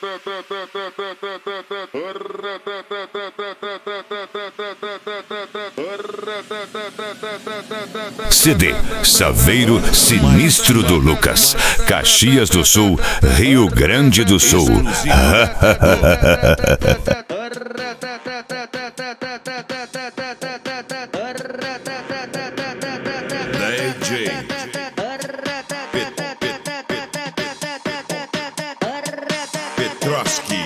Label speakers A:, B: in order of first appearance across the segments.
A: CD Saveiro Sinistro do Lucas, Caxias do Sul, Rio Grande do Sul. DJ Petroski.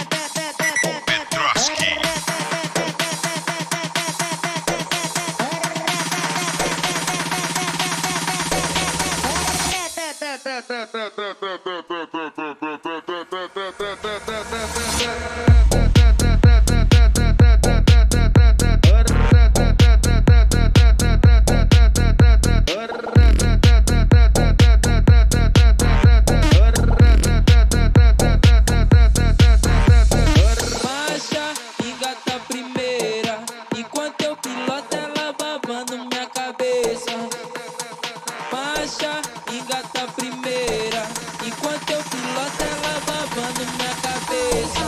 B: Engata primeira, enquanto eu piloto ela babando minha cabeça.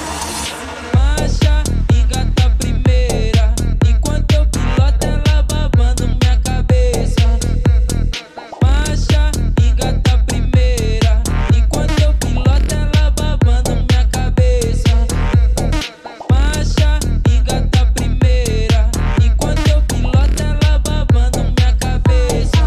B: Marcha, engata primeira, enquanto eu piloto ela babando minha cabeça. Marcha, engata primeira, enquanto eu piloto ela babando minha cabeça. Marcha, engata primeira, enquanto eu piloto ela babando minha cabeça.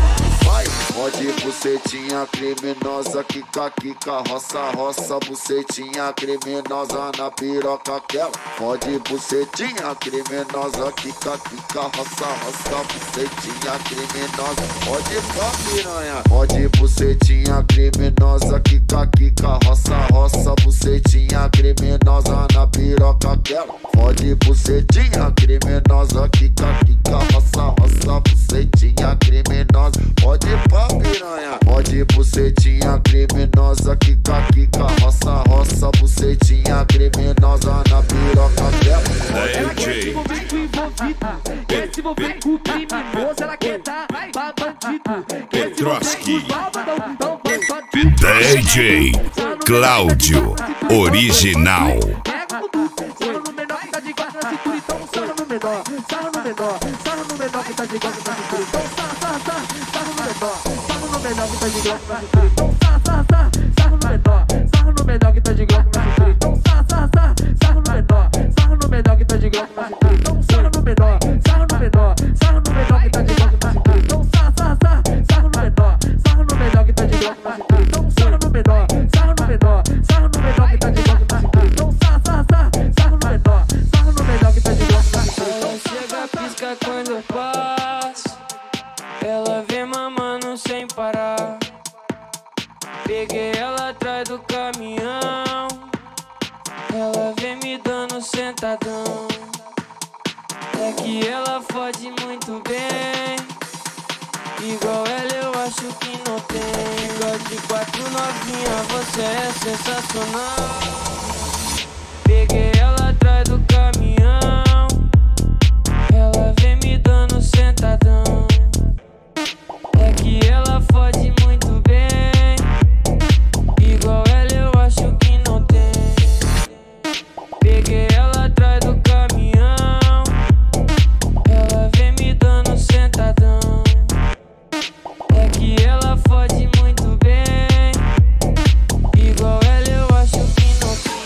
C: Pode bucetinha criminosa, quica, quica, roça, roça, bucetinha criminosa na piroca aquela. Pode bucetinha criminosa, quica, quica, roça, roça, bucetinha criminosa. Pode pá piranha. Pode bucetinha criminosa, quica, quica, roça, roça, bucetinha criminosa na piroca aquela. Pode bucetinha criminosa, quica, quica, roça, roça, bucetinha criminosa. Pode pá piranha. Pode bucetinha criminosa, quica, quica, roça, roça, bucetinha criminosa na piroca dela.
D: Ela quer se envolver com envolvido, quer se envolver com criminoso, ela quer dar pra bandido, quer se envolver com malvadão, então vai só
A: DJ Cláudio Original.
D: pega o bumbum, sarra no menor que tá de guarda na cintura, então sarra no menor, sarra no menor, sarra no menor que tá de guarda na cintura, então sarra no menor, sarra no menor que tá de guarda na cintura, então sarra no menor, sarra no menor que tá de guarda na cintura, então sarra no menor, sarra no menor que tá de guarda na cintura, então sarra no menor, sarra no menor, sarra no menor que tá de guarda na cintura, então sarra no menor, sarra no menor que tá de guarda na cintura, então sarra no menor, sarra no menor, sarra no menor que tá de guarda na cintura, então sarra no menor, sarra no menor que tá de guarda na cintura.
B: Ela chega, pisca quando eu passo, ela vem mamando sem parar. Peguei ela atrás do caminhão, ela vem me dando sentadão. É que ela fode muito bem, igual ela eu acho que não tem. Igual de 4 novinha, você é sensacional. Peguei ela atrás do caminhão, ela vem me dando sentadão. É que ela fode muito bem, igual ela eu acho que não tem. Peguei ela atrás do caminhão, ela vem me dando sentadão. É que ela fode muito bem, igual ela eu acho que não tem.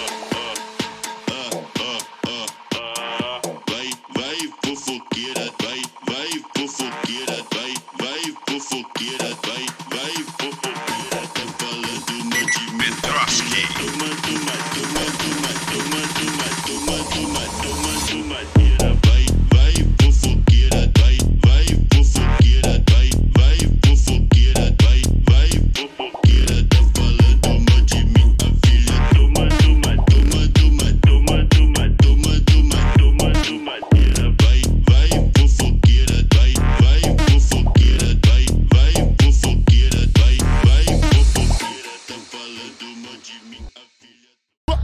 E: Vai fofoqueira, vai fofoqueira, vai fofoqueira, vai fofoqueira.